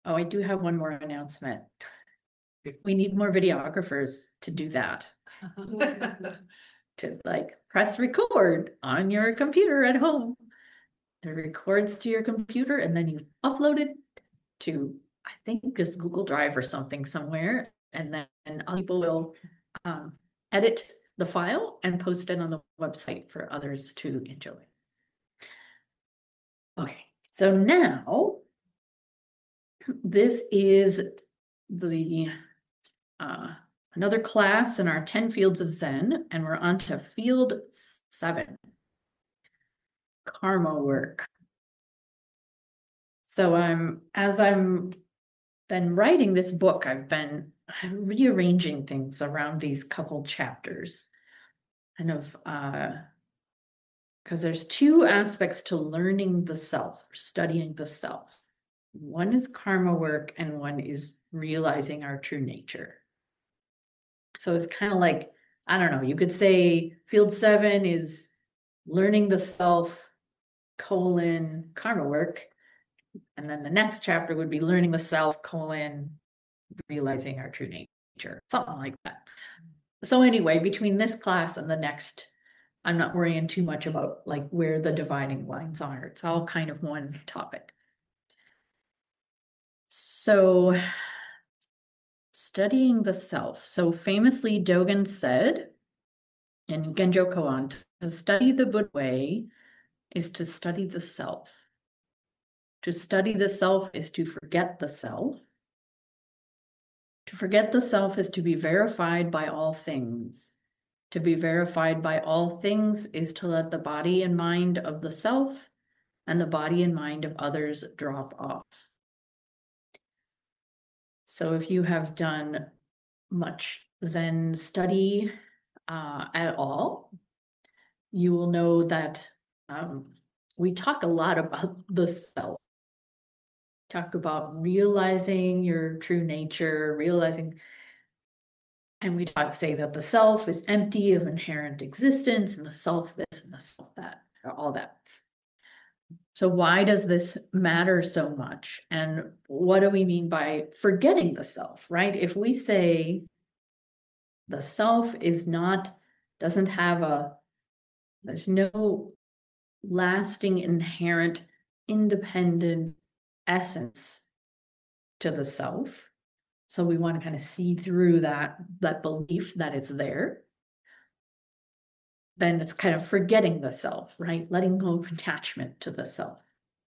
Oh, I do have one more announcement. We need more videographers to do that. To like press record on your computer at home. It records to your computer and then you upload it to, I think, just Google Drive or something somewhere. And then other people will edit the file and post it on the website for others to enjoy. Okay, so now this is the another class in our 10 fields of Zen, and we're on to field 7, karma work. So as I'm been writing this book, I've been rearranging things around these couple chapters, kind of, because there's 2 aspects to learning the self, studying the self. One is karma work and one is realizing our true nature. So it's kind of like, I don't know, you could say field 7 is learning the self, colon, karma work. And then the next chapter would be learning the self, colon, realizing our true nature, something like that. So anyway, between this class and the next, I'm not worrying too much about like where the dividing lines are. It's all kind of one topic. So studying the self. So famously, Dogen said in Genjo Koan, to study the Buddha way is to study the self. To study the self is to forget the self. To forget the self is to be verified by all things. To be verified by all things is to let the body and mind of the self and the body and mind of others drop off. So if you have done much Zen study at all, you will know that we talk a lot about the self. Talk about realizing your true nature, realizing, and we say that the self is empty of inherent existence, and the self this and the self that, all that. So why does this matter so much? And what do we mean by forgetting the self, right? If we say the self is not, doesn't have there's no lasting, inherent, independent essence to the self. So we want to kind of see through that belief that it's there. Then it's kind of forgetting the self, right? Letting go of attachment to the self.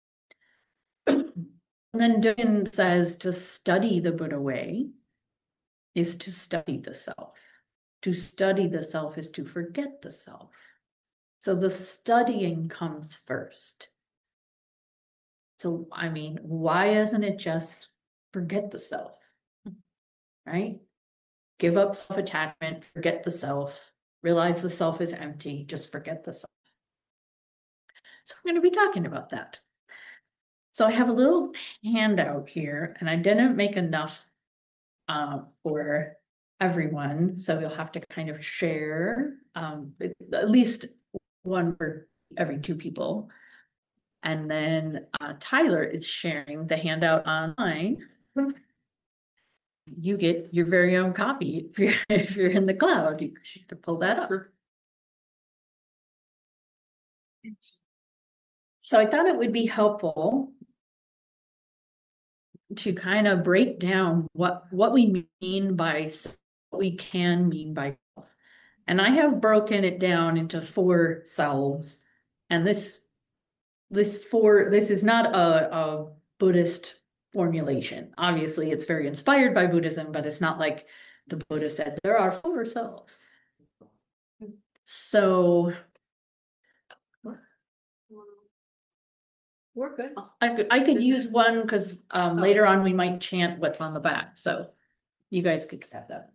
And then Dogen says to study the Buddha way is to study the self. To study the self is to forget the self. So the studying comes first. So, I mean, why isn't it just forget the self, right? Give up self-attachment, forget the self, realize the self is empty, just forget the self. So I'm going to be talking about that. So I have a little handout here, and I didn't make enough for everyone, so you'll have to kind of share at least one for every 2 people. And then Tyler is sharing the handout online. You get your very own copy if you're in the cloud. You should pull that up. So I thought it would be helpful to kind of break down what we mean by, what we can mean by self. And I have broken it down into 4 selves. And this is not a Buddhist formulation. Obviously, it's very inspired by Buddhism, but it's not like the Buddha said, there are 4 selves. So we're good. I could use one because later on we might chant what's on the back. So you guys could have that.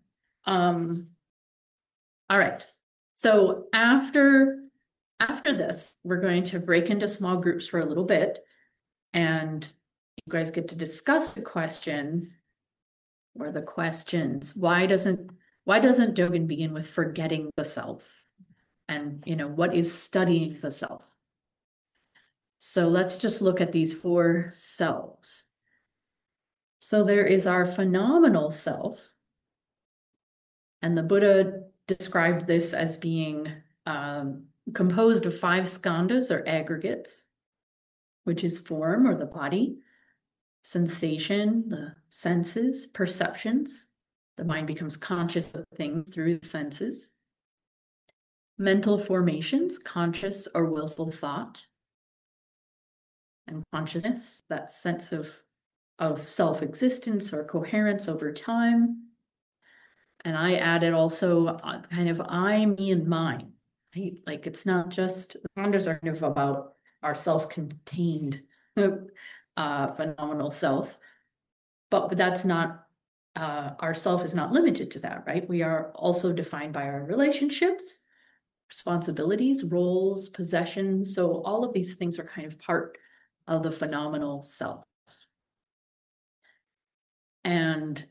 All right. So after this, we're going to break into small groups for a little bit, and you guys get to discuss the question or the questions. Why doesn't Dogen begin with forgetting the self? And what is studying the self? So let's just look at these 4 selves. So there is our phenomenal self. And the Buddha described this as being composed of 5 skandhas or aggregates, which is form or the body, sensation, the senses, perceptions. The mind becomes conscious of things through the senses. Mental formations, conscious or willful thought. And consciousness, that sense of self-existence or coherence over time. And I added also kind of I, me, and mine. Right? Like it's not just, the skandhas are kind of about our self-contained phenomenal self, but that's not, our self is not limited to that, right? We are also defined by our relationships, responsibilities, roles, possessions. So all of these things are kind of part of the phenomenal self. And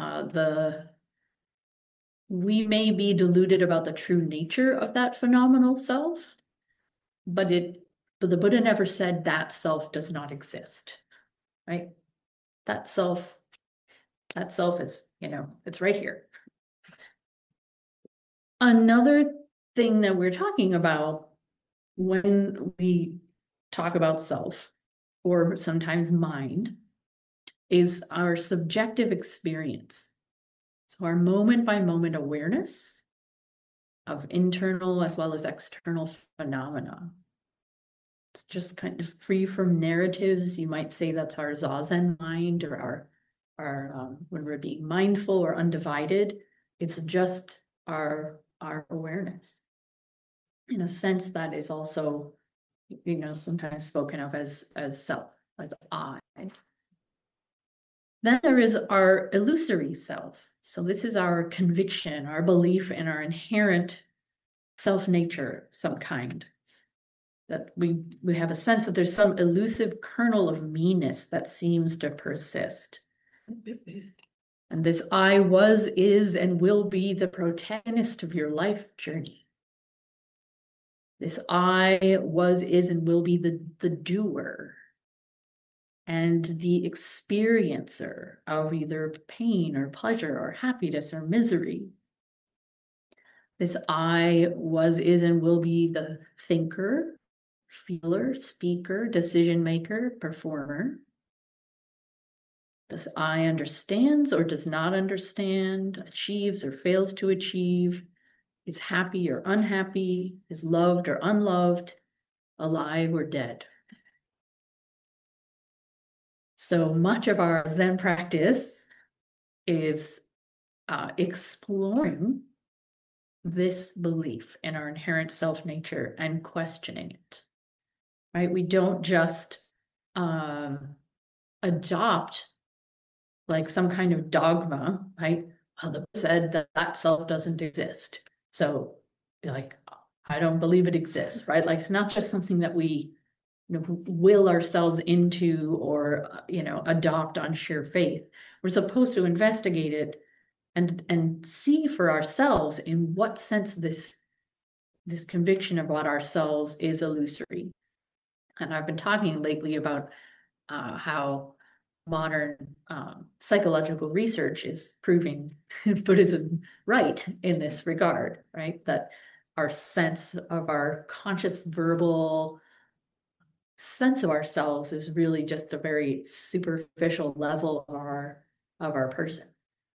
we may be deluded about the true nature of that phenomenal self, but the Buddha never said that self does not exist, right? That self is, it's right here. Another thing that we're talking about when we talk about self, or sometimes mind, is our subjective experience. So our moment by moment awareness of internal as well as external phenomena. It's just kind of free from narratives. You might say that's our Zazen mind, or our when we're being mindful or undivided. It's just our awareness. In a sense, that is also, sometimes spoken of as self, as I. Then there is our illusory self. So this is our conviction, our belief in our inherent self-nature, some kind. That we have a sense that there's some elusive kernel of meanness that seems to persist. And this I was, is, and will be the protagonist of your life journey. This I was, is, and will be the doer and the experiencer of either pain or pleasure or happiness or misery. This I was, is, and will be the thinker, feeler, speaker, decision maker, performer. This I understands or does not understand, achieves or fails to achieve, is happy or unhappy, is loved or unloved, alive or dead. So much of our Zen practice is exploring this belief in our inherent self-nature and questioning it, right? We don't just adopt like some kind of dogma, right? Well, the Buddha said that that self doesn't exist. So like, I don't believe it exists, right? Like, it's not just something that we will ourselves into or, adopt on sheer faith. We're supposed to investigate it and see for ourselves in what sense this conviction about ourselves is illusory. And I've been talking lately about how modern psychological research is proving Buddhism right in this regard, right? That our sense of our conscious verbal sense of ourselves is really just a very superficial level of our person.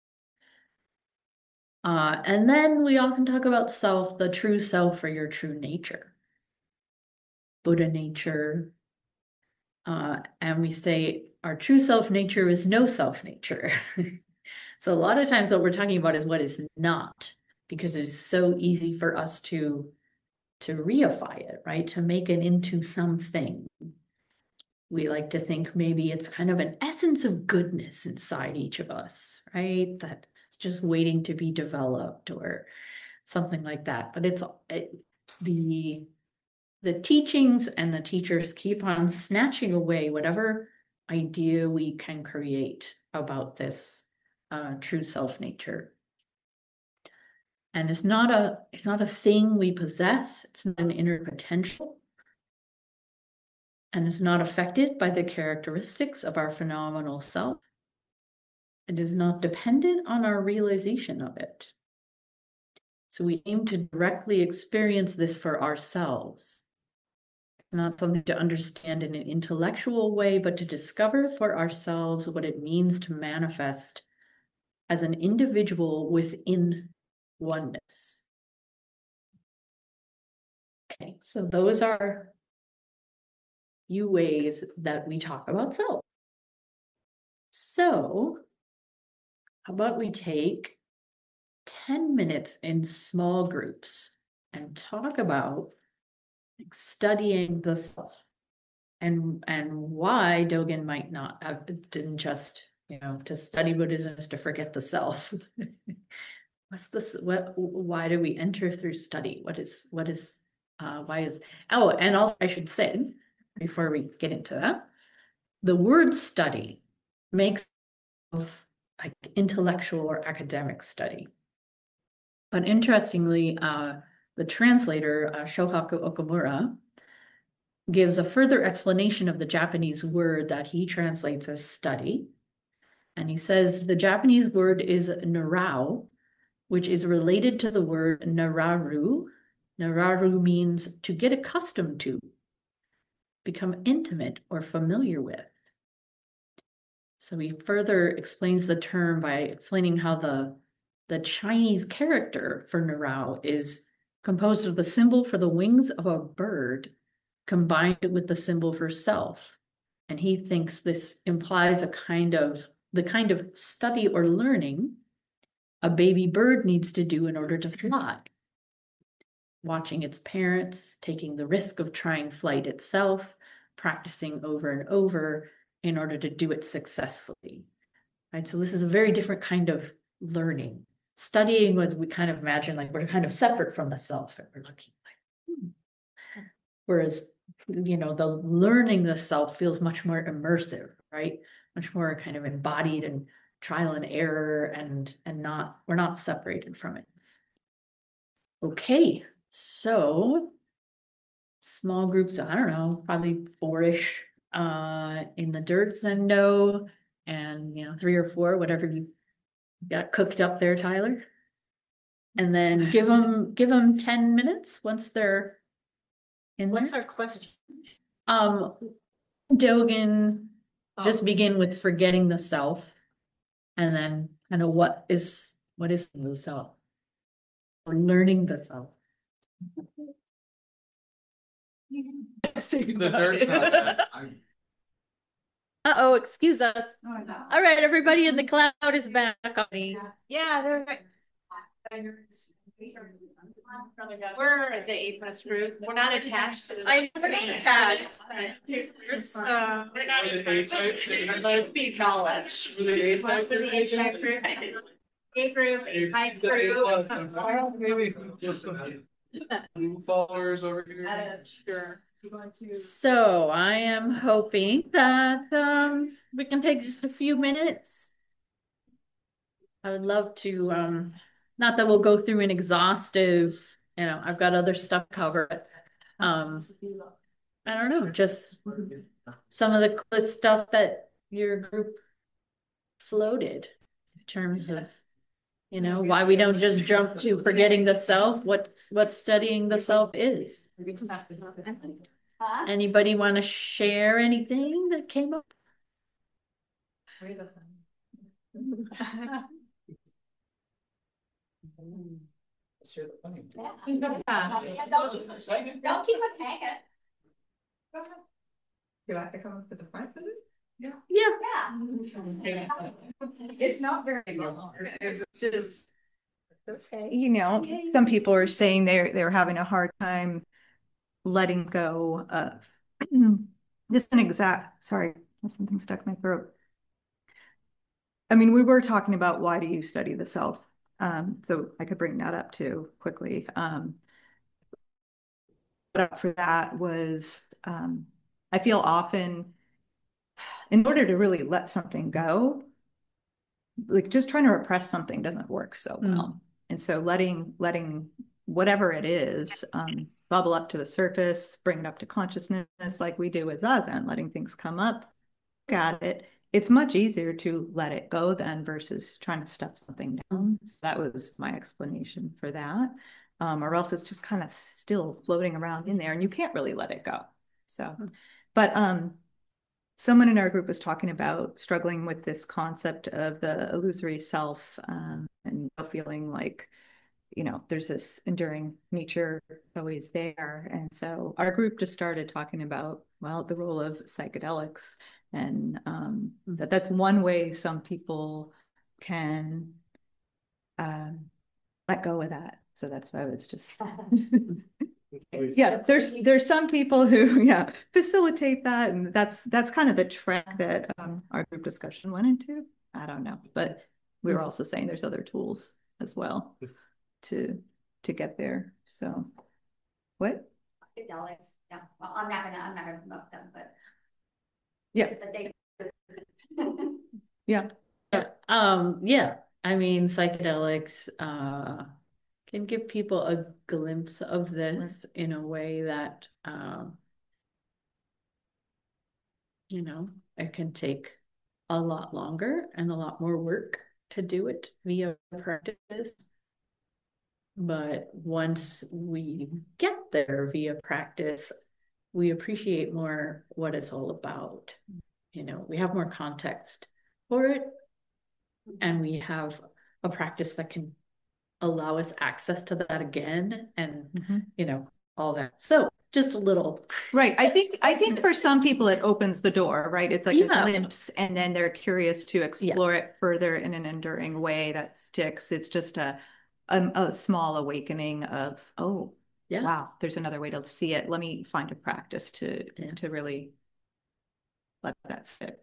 And then we often talk about self, the true self or your true nature, Buddha nature. And we say our true self nature is no self nature. So a lot of times what we're talking about is what is not, because it is so easy for us to reify it, right? To make it into something. We like to think maybe it's kind of an essence of goodness inside each of us, right? That's just waiting to be developed or something like that. But the teachings and the teachers keep on snatching away whatever idea we can create about this true self nature. And it's not a thing we possess. It's not an inner potential. And it's not affected by the characteristics of our phenomenal self. It is not dependent on our realization of it. So we aim to directly experience this for ourselves. It's not something to understand in an intellectual way, but to discover for ourselves what it means to manifest as an individual within oneness. Okay, so those are few ways that we talk about self. So, how about we take 10 minutes in small groups and talk about studying the self and why Dogen might not have didn't just, to study Buddhism is to forget the self. What's this? Why do we enter through study? why is, oh, and also I should say, before we get into that, the word study makes of like intellectual or academic study. But interestingly, the translator, Shohaku Okumura, gives a further explanation of the Japanese word that he translates as study. And he says the Japanese word is narao, which is related to the word nararu. Nararu means to get accustomed to, become intimate or familiar with. So he further explains the term by explaining how the Chinese character for narao is composed of the symbol for the wings of a bird combined with the symbol for self. And he thinks this implies the kind of study or learning a baby bird needs to do in order to fly. Watching its parents, taking the risk of trying flight itself, practicing over and over in order to do it successfully. Right? So this is a very different kind of learning. Studying what we kind of imagine like we're kind of separate from the self and we're looking like, whereas, the learning the self feels much more immersive, right? Much more kind of embodied and trial and error and we're not separated from it. Okay, so small groups, I don't know, probably 4-ish in the dirt Zendo, and 3 or 4, whatever you got cooked up there, Tyler. And then give them 10 minutes once they're in What's there. our question? Dogen, just begin with forgetting the self, and then kind of what is the self, or learning the self. The dirt's not bad. Uh-oh, excuse us. All right, everybody in the cloud is back on me. Yeah, they're right. We're the A+ group. We're not attached to the. We're not attached. We're not attached. Be knowledge. A group, A type group. Followers over here. Sure. So I am hoping that we can take just a few minutes. I would love to, not that we'll go through an exhaustive, I've got other stuff covered. I don't know, just some of the coolest stuff that your group floated in terms of, why we don't just jump to forgetting the self, what studying the self is. Anybody want to share anything that came up? Let's hear the funny. Don't keep us hanging. Do I have to come up to the front of it? Yeah. It's not very long. It's just okay. Some people are saying they're having a hard time letting go of this sorry, there's something stuck in my throat. I mean, we were talking about why do you study the self? So I could bring that up too quickly. But for that was I feel often in order to really let something go, like just trying to repress something doesn't work so well. And so letting whatever it is bubble up to the surface, bring it up to consciousness like we do with Zazen, letting things come up, look at it, it's much easier to let it go then versus trying to stuff something down. So that was my explanation for that. Or else it's just kind of still floating around in there and you can't really let it go. So, but someone in our group was talking about struggling with this concept of the illusory self, and feeling like, there's this enduring nature always there. And so our group just started talking about, well, the role of psychedelics, and that's one way some people can let go of that. So that's why I was just yeah, there's some people who facilitate that, and that's kind of the track that our group discussion went into. I don't know, but we were also saying there's other tools as well to get there. So what? Dollars. Yeah. Well, I'm not gonna promote them, but yeah. Yeah. Yeah. I mean, psychedelics can give people a glimpse of this in a way that it can take a lot longer and a lot more work to do it via practice. But once we get there via practice, we appreciate more what it's all about. We have more context for it, and we have a practice that can allow us access to that again, and all that. So just a little. Right. I think for some people it opens the door, right? It's like a glimpse, and then they're curious to explore it further in an enduring way that sticks. It's just a small awakening of, oh, wow, there's another way to see it. Let me find a practice to really let that stick.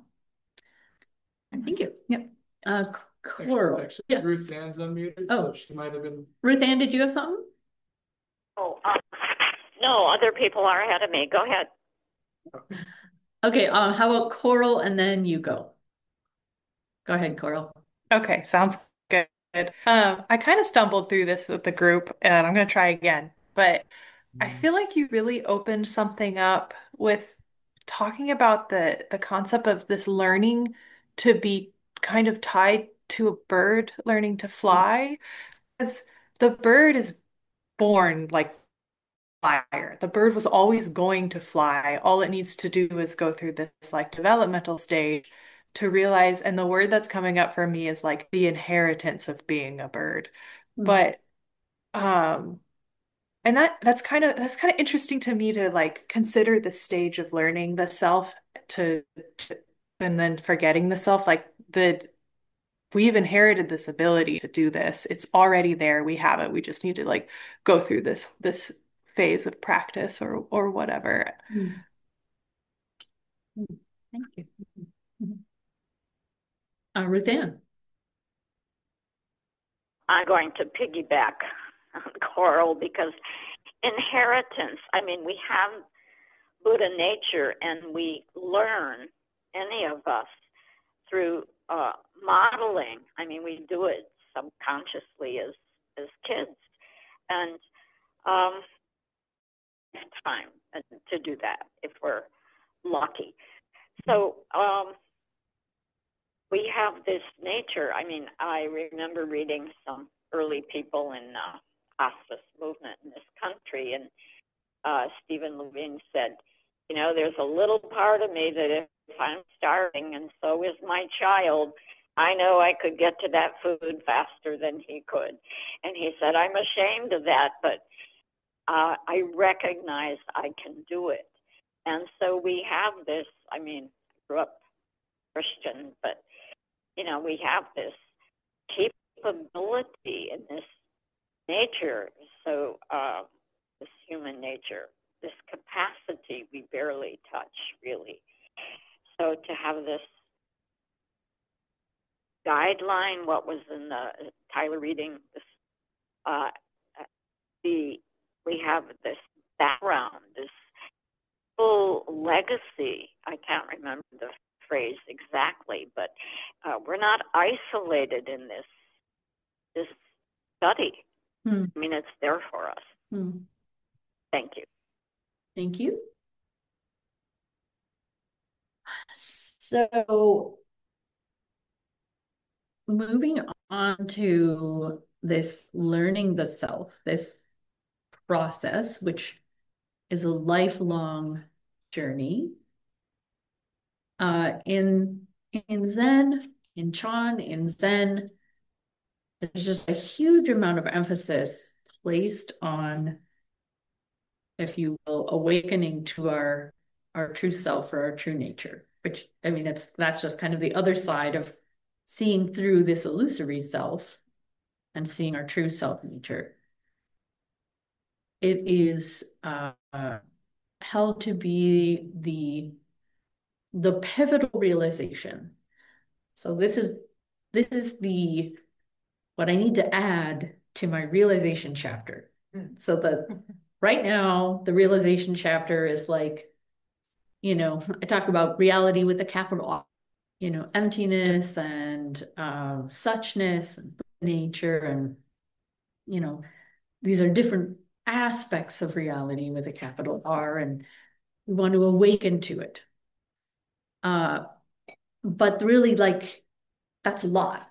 Thank you. Yep. Coral. Actually, Ruth Ann's unmuted. Oh, so she might have been. Ruth Ann, did you have something? Oh, no, other people are ahead of me. Go ahead. Okay. How about Coral, and then you go. Go ahead, Coral. Okay, sounds good. I kind of stumbled through this with the group, and I'm going to try again. But I feel like you really opened something up with talking about the concept of this learning to be kind of tied to a bird learning to fly. Because the bird is born like flyer. The bird was always going to fly. All it needs to do is go through this like developmental stage to realize, and the word that's coming up for me is like the inheritance of being a bird. But and that's kind of interesting to me to like consider the stage of learning the self to and then forgetting the self, like we've inherited this ability to do this. It's already there. We have it. We just need to like go through this phase of practice or whatever. Thank you. Ruth Ann. I'm going to piggyback on Coral because inheritance, I mean, we have Buddha nature and we learn, any of us, through modeling. I mean, we do it subconsciously as kids. And time to do that if we're lucky. So we have this nature. I mean, I remember reading some early people in hospice movement in this country, and Stephen Levine said, there's a little part of me that if I'm starving and so is my child, I know I could get to that food faster than he could. And he said, I'm ashamed of that, but I recognize I can do it. And so we have this, I mean, I grew up Christian, but, we have this capability in this nature. So this human nature, this capacity we barely touch, really. So to have this guideline, what was in the Tyler reading, this, we have this background, this full legacy. I can't remember the phrase exactly, but we're not isolated in this study. I mean, it's there for us. Thank you. Thank you. So moving on to this learning the self, this process, which is a lifelong journey. In Zen, in Chan, in Zen, there's just a huge amount of emphasis placed on, if you will, awakening to our true self or our true nature, which, I mean, that's just kind of the other side of seeing through this illusory self and seeing our true self nature. It is held to be the pivotal realization. So this is the what I need to add to my realization chapter. So the right now the realization chapter is like, you know, I talk about reality with a capital R, you know, emptiness and suchness and nature, and you know, these are different aspects of reality with a capital R, and we want to awaken to it. But really, like, that's a lot.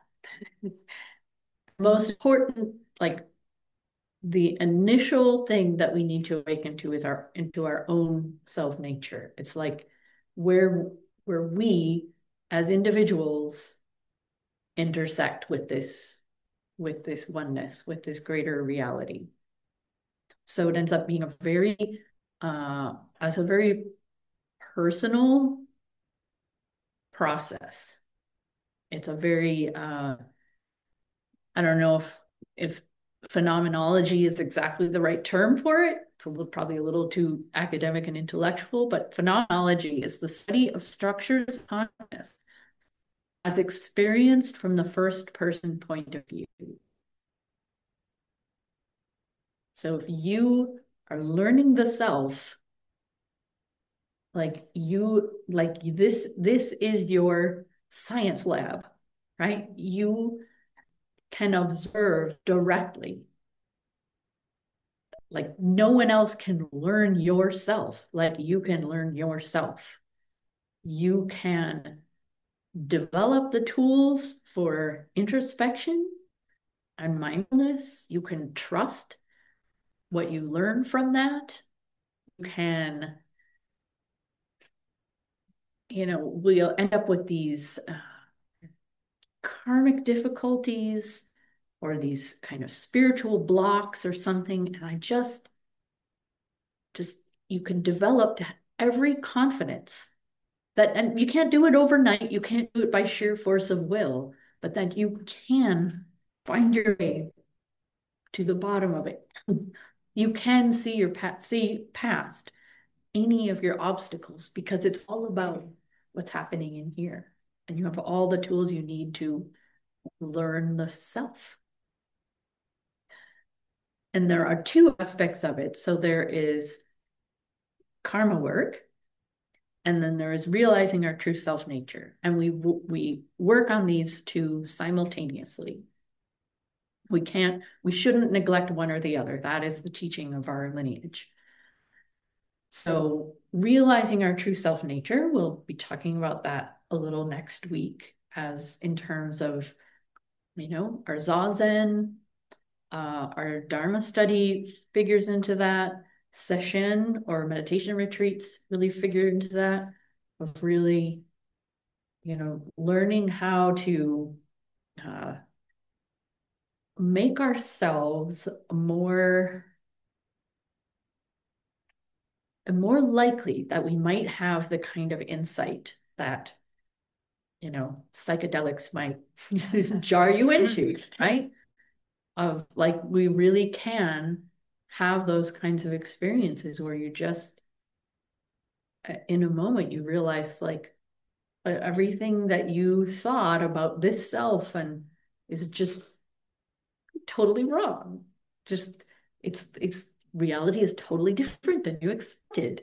Most important, like, the initial thing that we need to awaken to is into our own self nature. It's like where we as individuals intersect with this oneness, with this greater reality. So it ends up being a very personal process. It's a very I don't know if phenomenology is exactly the right term for it. It's probably a little too academic and intellectual, but phenomenology is the study of structures of consciousness as experienced from the first person point of view. So if you are learning the self, this is your science lab, right? You can observe directly. Like no one else can learn yourself like you can learn yourself. You can develop the tools for introspection and mindfulness. You can trust what you learn from that. You can, you know, we'll end up with these karmic difficulties or these kind of spiritual blocks or something. And I just you can develop every confidence that, and you can't do it overnight. You can't do it by sheer force of will, but that you can find your way to the bottom of it. You can see past any of your obstacles because it's all about what's happening in here. And you have all the tools you need to learn the self. And there are two aspects of it. So there is karma work, and then there is realizing our true self nature. And we work on these two simultaneously. We shouldn't neglect one or the other. That is the teaching of our lineage. So realizing our true self nature, we'll be talking about that a little next week, as in terms of, you know, our Zazen, our Dharma study figures into that. Session or meditation retreats really figure into that, of really, you know, learning how to make ourselves more likely that we might have the kind of insight that, you know, psychedelics might jar you into, right? Of like, we really can have those kinds of experiences where you just, in a moment, you realize like everything that you thought about this self and is just totally wrong. Just it's reality is totally different than you expected.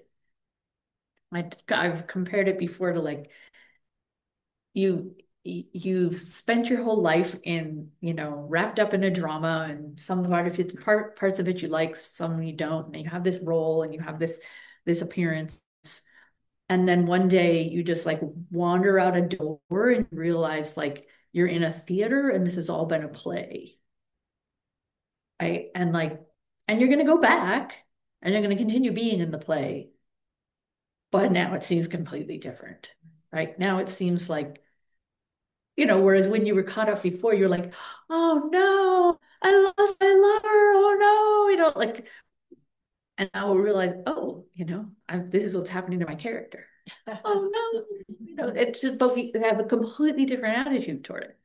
I've compared it before to like you've spent your whole life in, you know, wrapped up in a drama, and some parts of it you like, some you don't, and you have this role and you have this appearance, And then one day you just like wander out a door and realize like you're in a theater and this has all been a play. Right? And like, and you're going to go back and you're going to continue being in the play. But now it seems completely different, right? Now it seems like, whereas when you were caught up before, you're like, oh no, I lost my lover. Oh no, like, and now we'll realize, oh, this is what's happening to my character. Oh no, it's just, but we have a completely different attitude toward it.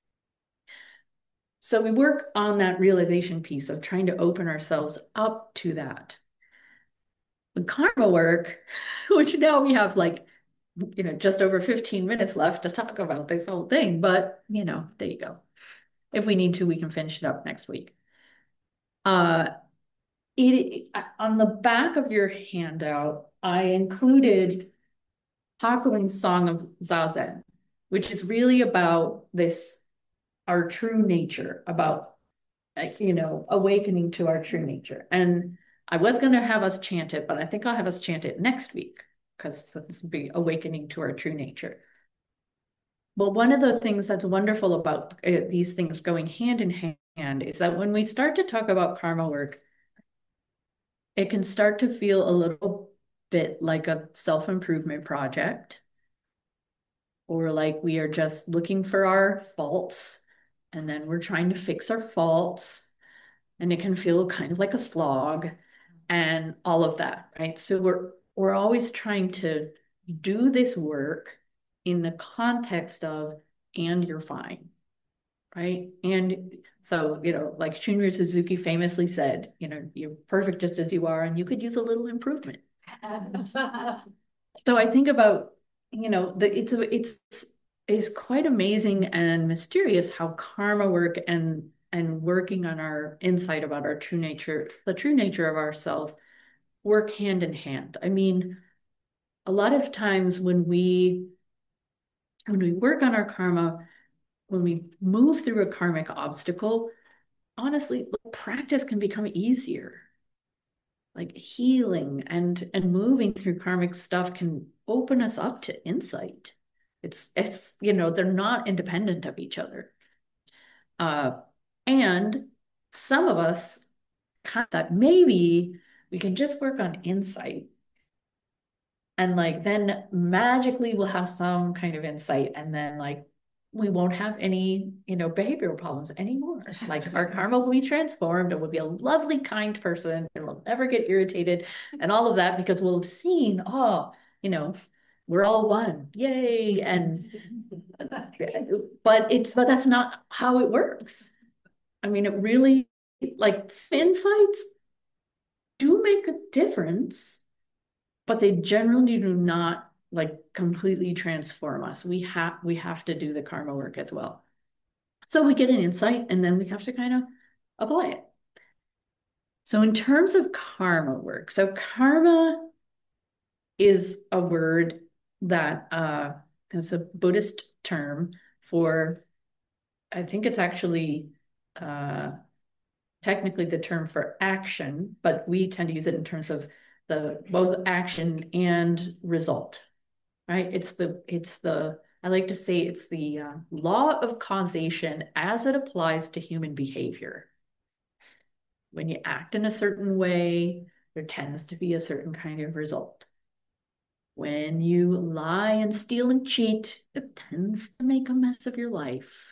So we work on that realization piece of trying to open ourselves up to that. The karma work, which now we have like, just over 15 minutes left to talk about this whole thing, but there you go. If we need to, we can finish it up next week. On the back of your handout, I included Hakuin's Song of Zazen, which is really about our true nature, about awakening to our true nature. And I was going to have us chant it, but I think I'll have us chant it next week because this will be awakening to our true nature. But one of the things that's wonderful about these things going hand in hand is that when we start to talk about karma work, it can start to feel a little bit like a self-improvement project, or like we are just looking for our faults and then we're trying to fix our faults, and it can feel kind of like a slog and all of that, right? So we're always trying to do this work in the context of, and you're fine, right? And so, like Shunryu Suzuki famously said, you're perfect just as you are, and you could use a little improvement. So I think about, it's quite amazing and mysterious how karma work and working on our insight about our true nature, the true nature of ourself, work hand in hand. I mean, a lot of times when we work on our karma, when we move through a karmic obstacle, honestly, practice can become easier. Like healing and moving through karmic stuff can open us up to insight. It's they're not independent of each other. And some of us kind of thought maybe we can just work on insight. And like then magically we'll have some kind of insight, and then like we won't have any, behavioral problems anymore. Like our karma will be transformed and we'll be a lovely, kind person and we'll never get irritated and all of that because we'll have seen, we're all one. Yay. And but that's not how it works. I mean, it really, like, insights do make a difference, but they generally do not like completely transform us. We have to do the karma work as well. So we get an insight and then we have to kind of apply it. So in terms of karma work, so karma is a word that is a Buddhist term for, I think it's actually technically the term for action, but we tend to use it in terms of both action and result, right? I like to say it's the law of causation as it applies to human behavior. When you act in a certain way, there tends to be a certain kind of result. When you lie and steal and cheat, it tends to make a mess of your life.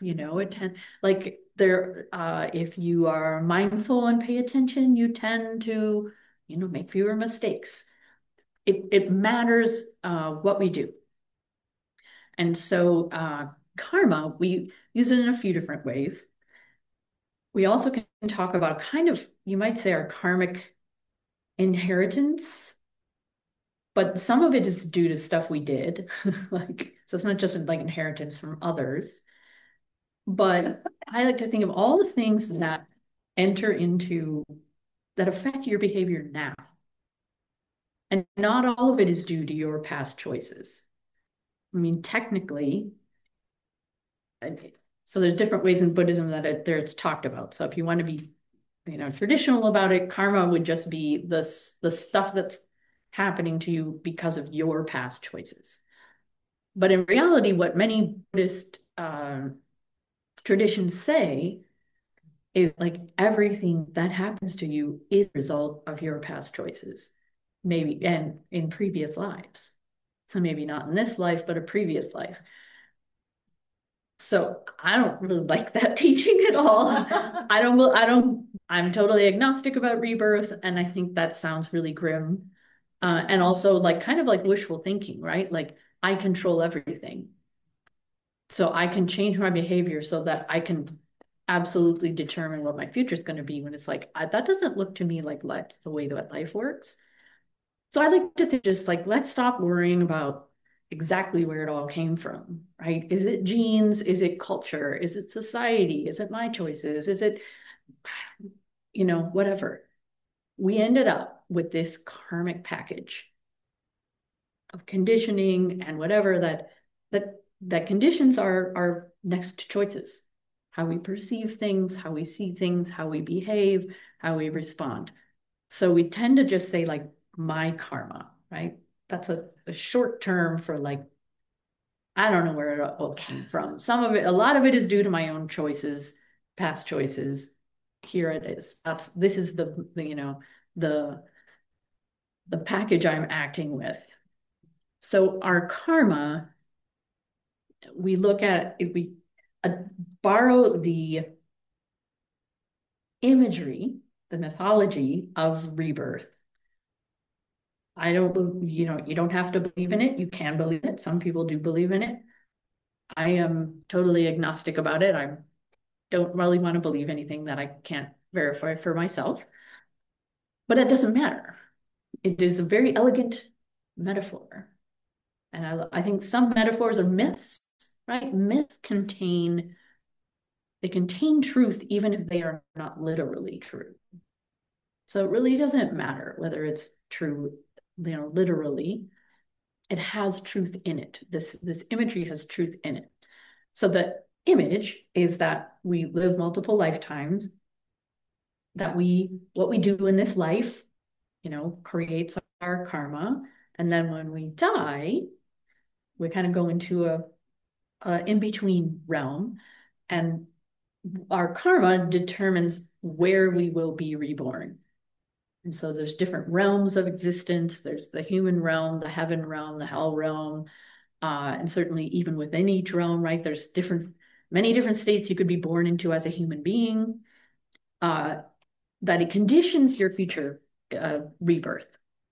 If you are mindful and pay attention, you tend to, make fewer mistakes. It matters what we do. And so karma, we use it in a few different ways. We also can talk about kind of, you might say, our karmic inheritance, but some of it is due to stuff we did. So it's not just like inheritance from others. But I like to think of all the things that that affect your behavior now. And not all of it is due to your past choices. I mean, technically, so there's different ways in Buddhism that it's talked about. So if you want to be, traditional about it, karma would just be the stuff that's happening to you because of your past choices. But in reality, what many Buddhist traditions say is like everything that happens to you is a result of your past choices, maybe, and in previous lives. So maybe not in this life, but a previous life. So I don't really like that teaching at all. I'm totally agnostic about rebirth, and I think that sounds really grim. And also like kind of like wishful thinking, right? Like I control everything. So I can change my behavior so that I can absolutely determine what my future is going to be, when it's like, that doesn't look to me like that's the way that life works. So I like to think just like, let's stop worrying about exactly where it all came from, right? Is it genes? Is it culture? Is it society? Is it my choices? Is it, whatever. We ended up with this karmic package of conditioning and whatever that conditions our next choices, how we perceive things, how we see things, how we behave, how we respond. So we tend to just say like my karma, right? That's a short term for like, I don't know where it all came from. Some of it, a lot of it is due to my own choices, past choices. Here it is. This is the package I'm acting with. So our karma, we look at if we borrow the imagery, the mythology of rebirth. You don't have to believe in it. You can believe it. Some people do believe in it. I am totally agnostic about it. I don't really want to believe anything that I can't verify for myself. But it doesn't matter. It is a very elegant metaphor. And I think some metaphors are myths, right? Myths contain truth even if they are not literally true. So it really doesn't matter whether it's true, literally. It has truth in it. This imagery has truth in it. So the image is that we live multiple lifetimes, that what we do in this life, creates our karma. And then when we die, we kind of go into a in-between realm, and our karma determines where we will be reborn. And so there's different realms of existence. There's the human realm, the heaven realm, the hell realm. And certainly even within each realm, right, there's many different states you could be born into as a human being, that it conditions your future rebirth.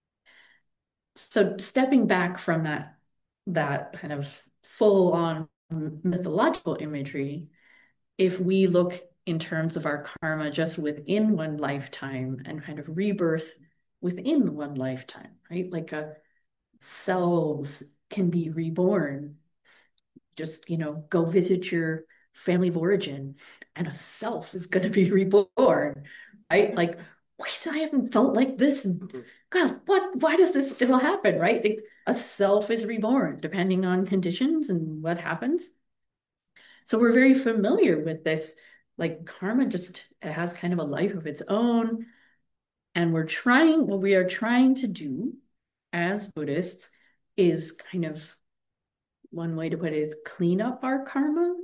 So stepping back from that kind of full-on mythological imagery, if we look in terms of our karma just within one lifetime and kind of rebirth within one lifetime, right? Like cells can be reborn. Just, go visit your family of origin and a self is going to be reborn, right? Like, wait, I haven't felt like this. God, why does this still happen, right? Like, a self is reborn depending on conditions and what happens. So we're very familiar with this, like karma it has kind of a life of its own. And what we are trying to do as Buddhists is kind of, one way to put it is clean up our karma,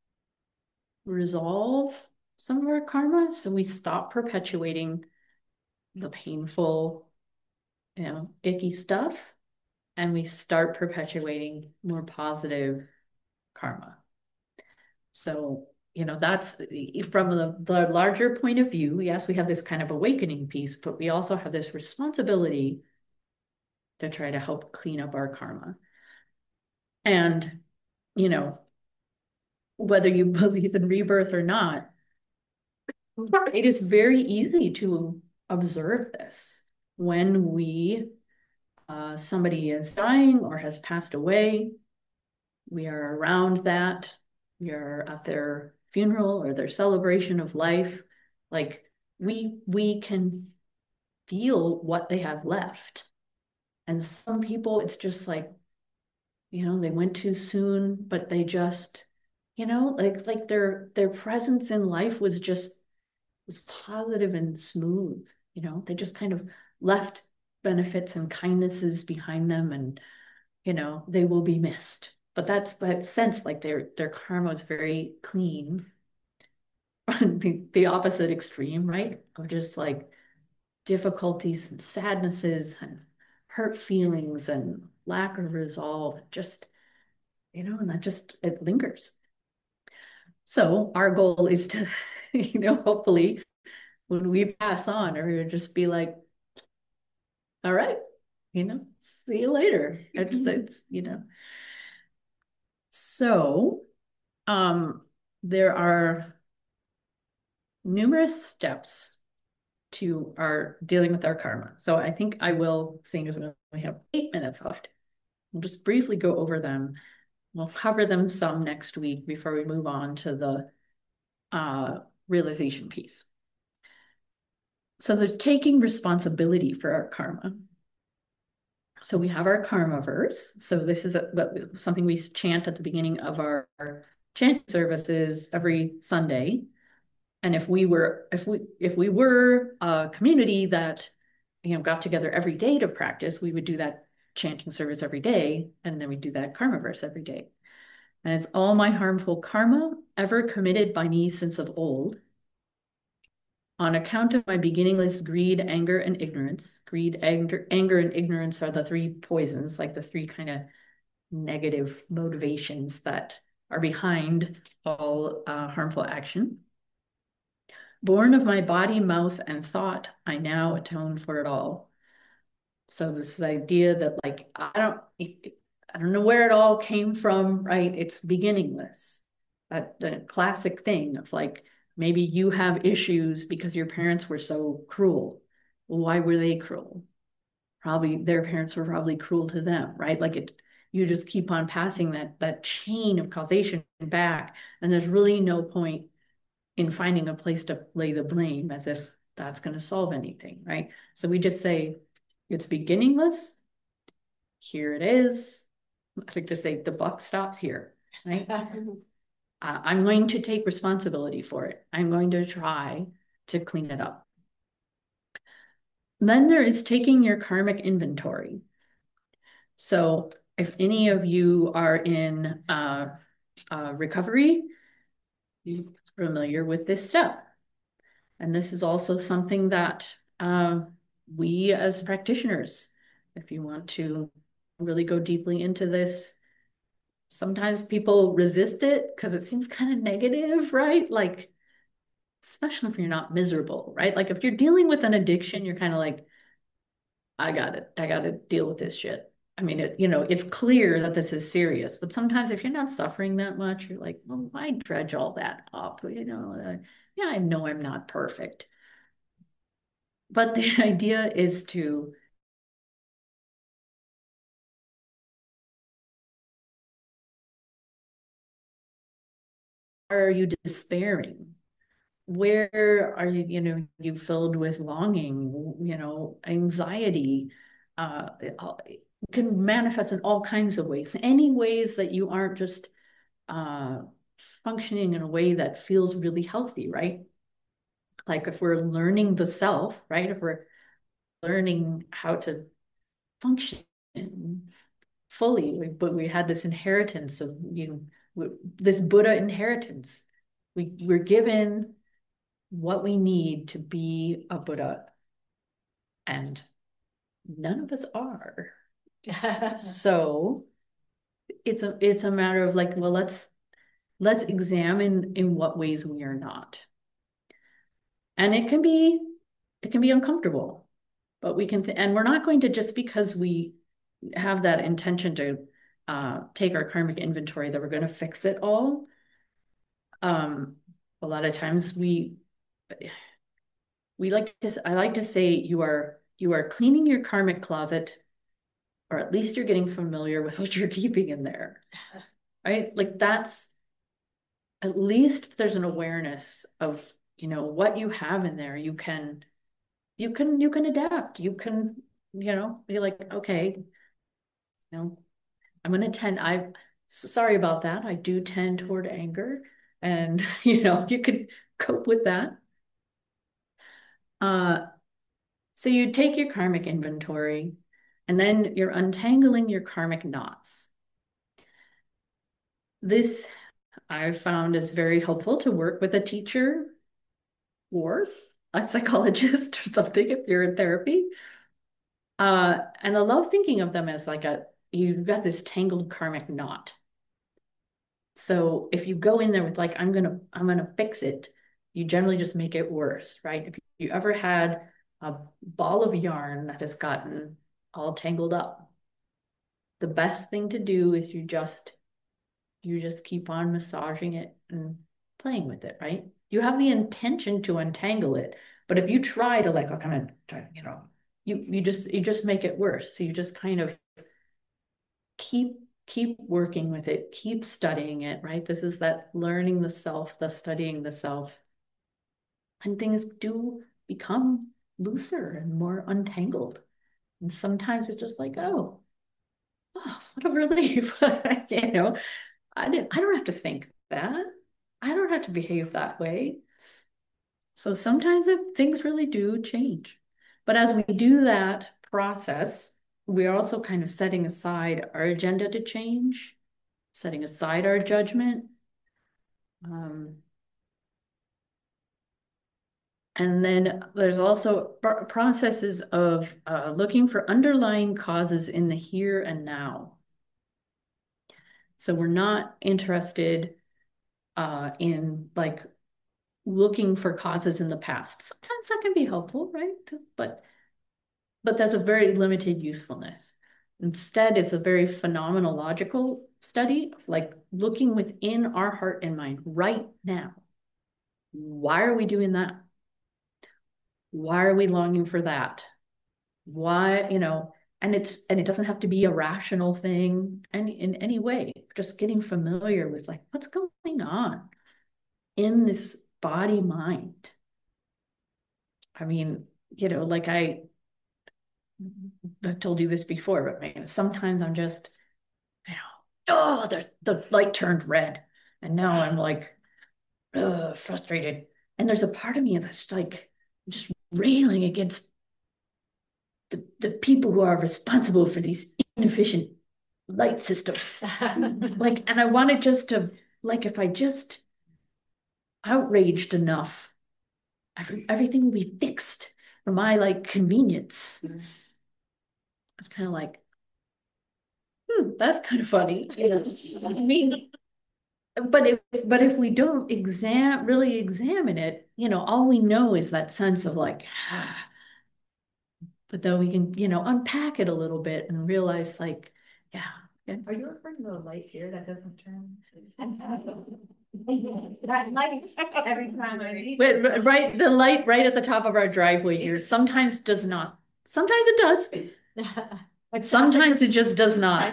resolve some of our karma. So we stop perpetuating the painful, icky stuff, and we start perpetuating more positive karma. So, that's from the larger point of view. Yes, we have this kind of awakening piece, but we also have this responsibility to try to help clean up our karma. And, whether you believe in rebirth or not, it is very easy to observe this when somebody is dying or has passed away. We are around that. We are at their funeral or their celebration of life. Like we can feel what they have left. And some people, it's just like, they went too soon, but they just, like their presence in life was positive and smooth. They just kind of left benefits and kindnesses behind them, and they will be missed. But that's that sense, like their karma is very clean. The opposite extreme, right? Of just like difficulties and sadnesses and hurt feelings and lack of resolve, just and that just it lingers. So our goal is to, hopefully when we pass on, or just be like, all right, see you later. So, there are numerous steps to our dealing with our karma. So I think I will, seeing as we have 8 minutes left, we'll just briefly go over them. We'll cover them some next week before we move on to the realization piece. So they're taking responsibility for our karma. So we have our karma verse. So this is something we chant at the beginning of our chant services every Sunday. And if we were a community that got together every day to practice, we would do that chanting service every day, and then we do that karma verse every day. And it's all my harmful karma ever committed by me since of old, on account of my beginningless greed, anger, and ignorance. Greed, anger, and ignorance are the three poisons, like the three kind of negative motivations that are behind all harmful action. Born of my body, mouth, and thought, I now atone for it all. So this idea that like, I don't know where it all came from, right? It's beginningless. That the classic thing of like, maybe you have issues because your parents were so cruel. Well, why were they cruel? Probably their parents were probably cruel to them, right? Like you just keep on passing that chain of causation back, and there's really no point in finding a place to lay the blame, as if that's going to solve anything, right? So we just say it's beginningless. Here it is. I think to say the buck stops here, right? I'm going to take responsibility for it. I'm going to try to clean it up. Then there is taking your karmic inventory. So if any of you are in recovery, you're familiar with this step. And this is also something that we as practitioners, if you want to really go deeply into this, sometimes people resist it because it seems kind of negative, right? Like, especially if you're not miserable, right? Like if you're dealing with an addiction, you're kind of like, I got to deal with this shit. I mean, it's clear that this is serious, but sometimes if you're not suffering that much, you're like, well, why dredge all that up? Yeah, I know I'm not perfect. But the idea is to are you despairing? Where are you filled with longing, anxiety? It can manifest in all kinds of ways. Any ways that you aren't just functioning in a way that feels really healthy, right? Like if we're learning the self, right? If we're learning how to function fully, but we had this inheritance of this Buddha inheritance. We're given what we need to be a Buddha, and none of us are. So it's a matter of like, well, let's examine in what ways we are not. And it can be uncomfortable, but we can and we're not going to, just because we have that intention to take our karmic inventory, that we're going to fix it all. A lot of times I like to say you are cleaning your karmic closet, or at least you're getting familiar with what you're keeping in there, right? Like that's, at least there's an awareness of, what you have in there. You can adapt. You can, be like, okay, I'm going to tend, sorry about that. I do tend toward anger, and, you could cope with that. So you take your karmic inventory and then you're untangling your karmic knots. This I've found is very helpful to work with a teacher or a psychologist or something if you're in therapy. And I love thinking of them as like you've got this tangled karmic knot. So if you go in there with like, I'm gonna fix it, you generally just make it worse, right? If you ever had a ball of yarn that has gotten all tangled up, the best thing to do is you just keep on massaging it and playing with it, right? You have the intention to untangle it, but if you try to like, kind of try, you just make it worse. So you just kind of keep working with it, keep studying it, right? This is that learning the self, the studying the self. And things do become looser and more untangled. And sometimes it's just like, oh, what a relief. I don't have to think that. I don't have to behave that way. So sometimes things really do change. But as we do that process, we're also kind of setting aside our agenda to change, setting aside our judgment. And then there's also processes of looking for underlying causes in the here and now. So we're not interested in like looking for causes in the past. Sometimes that can be helpful, right? But that's a very limited usefulness. Instead, it's a very phenomenological study, like looking within our heart and mind right now. Why are we doing that? Why are we longing for that? Why, and it doesn't have to be a rational thing in any way. Just getting familiar with like what's going on in this body mind. I mean, like I've told you this before, but man, sometimes I'm just, oh, the light turned red. And now I'm like, frustrated. And there's a part of me that's like just railing against the people who are responsible for these inefficient light systems. Like, and I wanted just to, like, if I just outraged enough, everything will be fixed for my like convenience. It's kind of like, that's kind of funny. I mean, but if we don't really examine it, all we know is that sense of like, but then we can, unpack it a little bit and realize like, yeah. Are you referring to the light here that doesn't turn? Every time I read. Right, the light right at the top of our driveway here sometimes does not. Sometimes it does. Sometimes it just does not.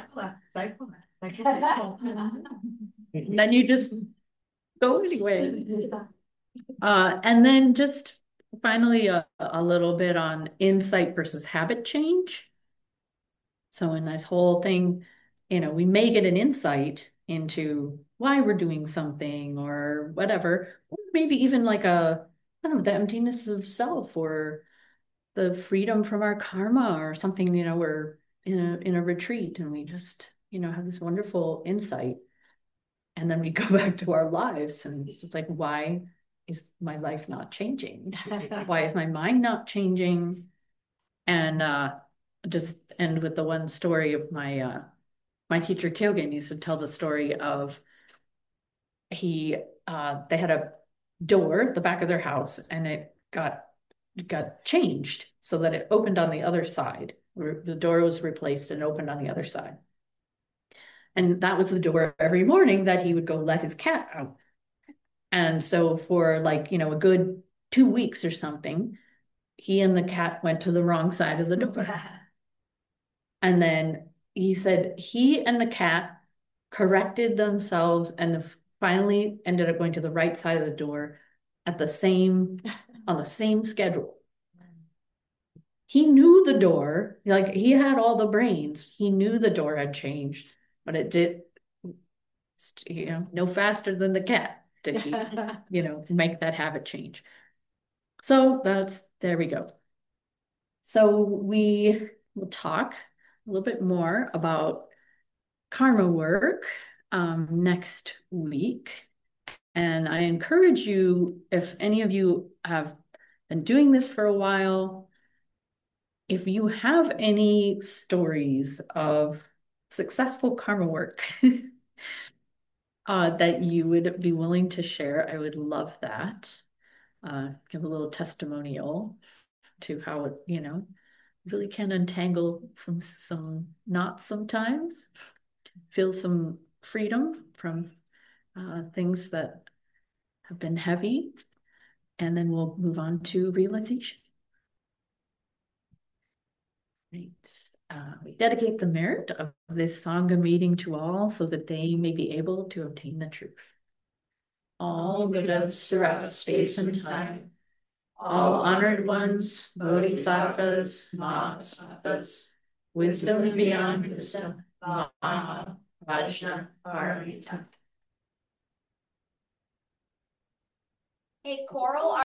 Then you just go anyway. And then just finally a little bit on insight versus habit change. So in this whole thing, we may get an insight into why we're doing something or whatever, or maybe even like I don't know, the emptiness of self or the freedom from our karma or something, we're in a retreat and we just, have this wonderful insight. And then we go back to our lives and it's like, why is my life not changing? Why is my mind not changing? And just end with the one story of my teacher Kyogen used to tell the story of they had a door at the back of their house and it got changed so that it opened on the other side. The door was replaced and opened on the other side. And that was the door every morning that he would go let his cat out. And so for like, a good 2 weeks or something, he and the cat went to the wrong side of the door. And then he said he and the cat corrected themselves and finally ended up going to the right side of the door on the same schedule. He knew the door, like he had all the brains. He knew the door had changed, but it did, no faster than the cat did he, make that habit change. So there we go. So we will talk a little bit more about karma work next week. And I encourage you, if any of you have been doing this for a while, if you have any stories of successful karma work that you would be willing to share, I would love that. Give a little testimonial to how it, really can untangle some knots sometimes, feel some freedom from things that have been heavy, and then we'll move on to realization. Right. We dedicate the merit of this Sangha meeting to all so that they may be able to obtain the truth. All Buddhas throughout space and time, all honored ones, bodhisattvas, mahasattvas, wisdom beyond wisdom, Maha Vajna Paramita. Hey, Coral,